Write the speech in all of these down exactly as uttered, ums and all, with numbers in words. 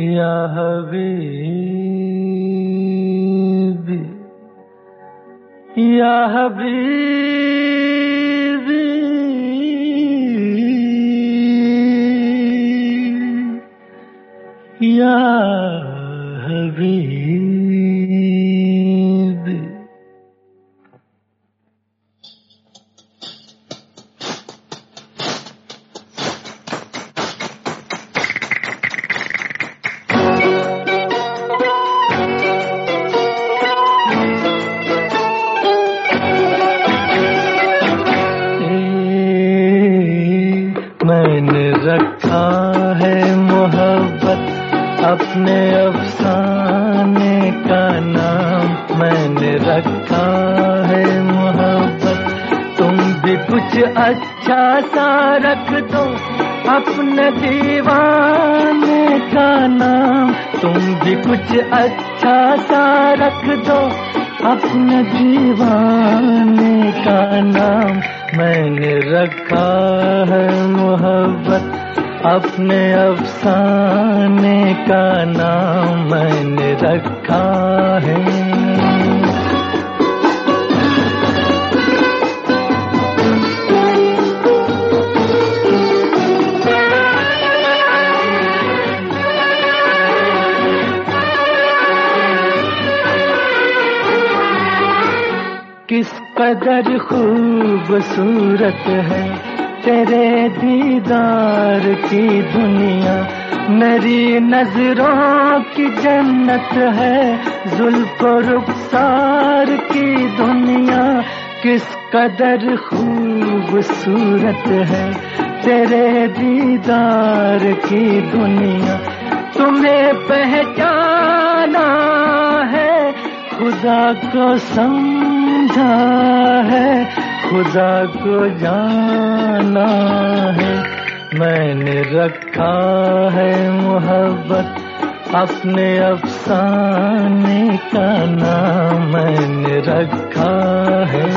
या हबीबी या हबीबी या हबीबी। मैंने रखा है मोहब्बत अपने अफसाने का नाम, मैंने रखा है मोहब्बत। तुम भी कुछ अच्छा सा रख दो अपने दीवाने का नाम, तुम भी कुछ अच्छा सा रख दो अपने दीवाने का नाम। मैंने रखा है मोहब्बत अपने अफसाने का नाम, मैंने रखा है। किस कदर खूबसूरत है तेरे दीदार की दुनिया, मेरी नजरों की जन्नत है जुल्फ़ो रुखसार की दुनिया। किस कदर खूबसूरत है तेरे दीदार की दुनिया, तुम्हें पहचाना है खुदा को समझा है, खुदा को जाना है। मैंने रखा है मोहब्बत अपने अफसाने का नाम, मैंने रखा है।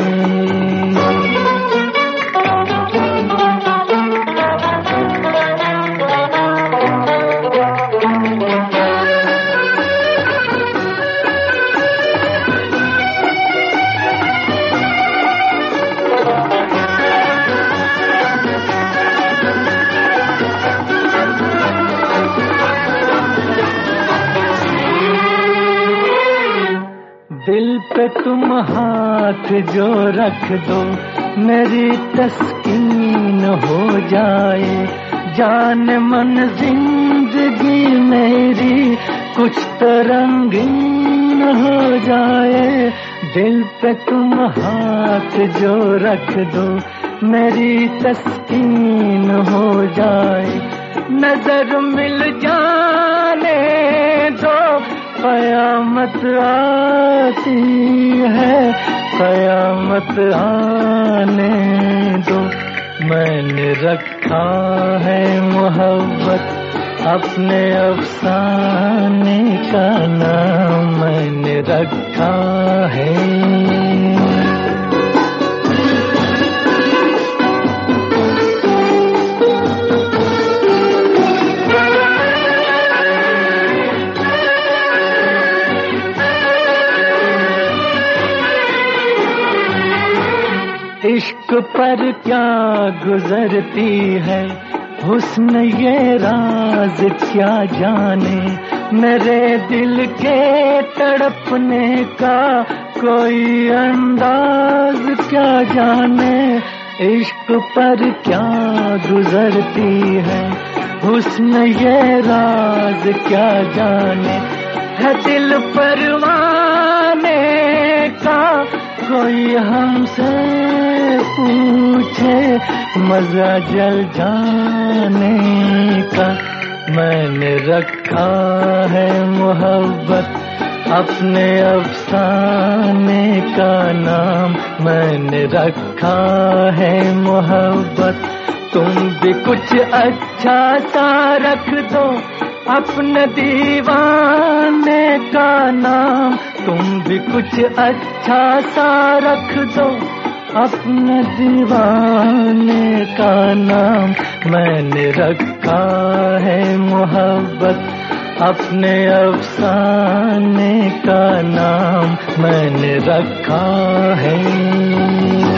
दिल पे तुम हाथ जो रख दो मेरी तस्कीन हो जाए, जान मन जिंदगी मेरी कुछ तो रंगीन हो जाए। दिल पे तुम हाथ जो रख दो मेरी तस्कीन हो जाए, नजर मिल जाने दो कयामत आती है, कयामत आने दो। मैंने रखा है मोहब्बत अपने अफसाने का नाम, मैंने रखा है। इश्क पर क्या गुजरती है हुस्न ये राज क्या जाने, मेरे दिल के तड़पने का कोई अंदाज क्या जाने। इश्क पर क्या गुजरती है हुस्न ये राज क्या जाने, है दिल परवाने का कोई हमसे पूछे मजा जल जाने का। मैंने रखा है मोहब्बत अपने अफसाने का नाम, मैंने रखा है मोहब्बत। तुम भी कुछ अच्छा सा रख दो अपने दीवाने का नाम, तुम भी कुछ अच्छा सा रख दो अपने दीवाने का नाम। मैंने रखा है मोहब्बत अपने अफसाने का नाम मैंने रखा है।